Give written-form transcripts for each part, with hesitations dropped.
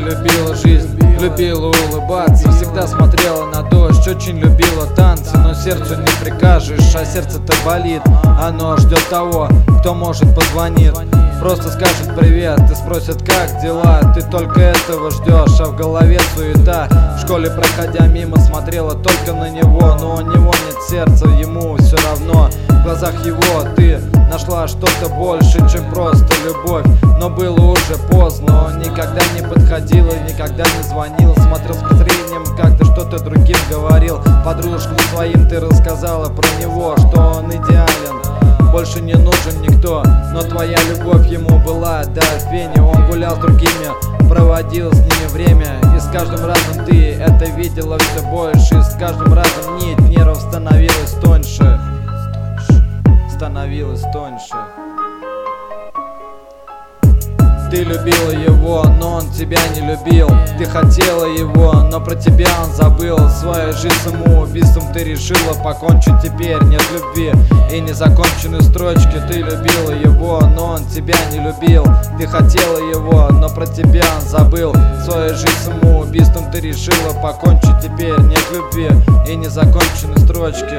любила жизнь, любила улыбаться, всегда смотрела на дождь, очень любила танцы. Но сердцу не прикажешь, а сердце-то болит. Оно ждет того, кто может позвонит, просто скажет привет и спросит, как дела. Ты только этого ждешь, а в голове суета. В школе, проходя мимо, смотрела только на него, но у него нет сердца, ему все равно. В глазах его ты нашла что-то больше, чем просто любовь. Но было уже поздно, он никогда не подходил и никогда не звонил. Смотрел с подозрением, как ты что-то другим говорил. Подружкам своим ты рассказала про него, что он идеален, больше не нужен никто. Но твоя любовь ему была до фени. Он гулял с другими, проводил с ними время. И с каждым разом ты это видела все больше. И с каждым разом нить нервов становилась тоньше. Становилась тоньше. Ты любила его, но он тебя не любил. Ты хотела его, но про тебя он забыл. Свою жизнь самоубийством ты решила покончить. Теперь нет любви и незаконченной строчки. Ты любила его, но он тебя не любил. Ты хотела его, но про тебя он забыл. Свою жизнь самоубийством ты решила покончить. Теперь нет любви и незаконченной строчки.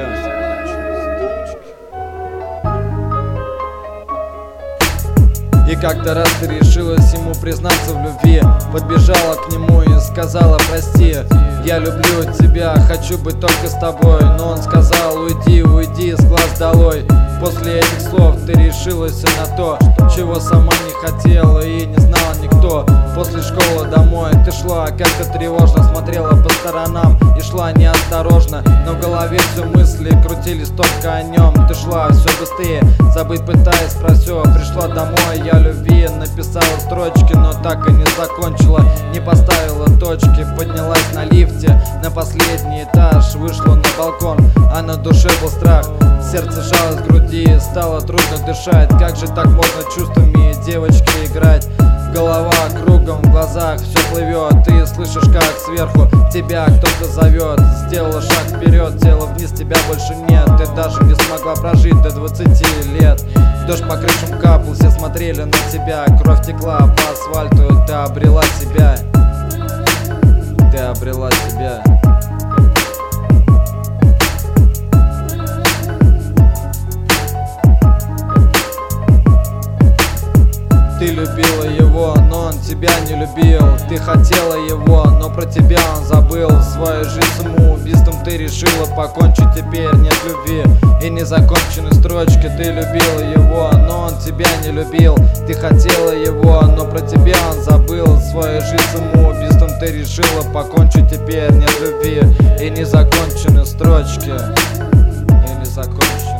И как-то раз ты решилась ему признаться в любви. Подбежала к нему и сказала: прости, я люблю тебя, хочу быть только с тобой. Но он сказал: уйди, уйди с глаз долой. После этих слов ты решилась на то, чего сама не хотела и не знала никто. После школы домой ты шла как-то тревожно, смотрела по сторонам и шла неосторожно. Но в голове все мысли крутились только о нем. Ты шла все быстрее, забыть пытаясь про все. Пришла домой, я любви написала строчки, но так и не закончила, не поставила точки. Поднялась на лифте на последний этаж, вышла на балкон, а на душе был страх. Сердце сжалось в груди, стало трудно дышать. Как же так можно чувствами девочки играть? Голова кругом, в глазах все плывет. Ты слышишь, как сверху тебя кто-то зовет. Сделала шаг вперед, тело вниз, тебя больше нет. Ты даже не смогла прожить до 20 лет. Дождь по крышам капал, все смотрели на тебя. Кровь текла по асфальту, ты обрела себя. Ты обрела себя. Ты любила его, но он тебя не любил. Ты хотела его, но про тебя он забыл. Свою жизнь самоубийством ты решила покончить. Теперь нет любви и незаконченной строчки. Ты любила его, но он тебя не любил. Ты хотела его, но про тебя он забыл. Свою жизнь самоубийством ты решила покончить. Теперь нет любви и незаконченной строчки. И незаконченной.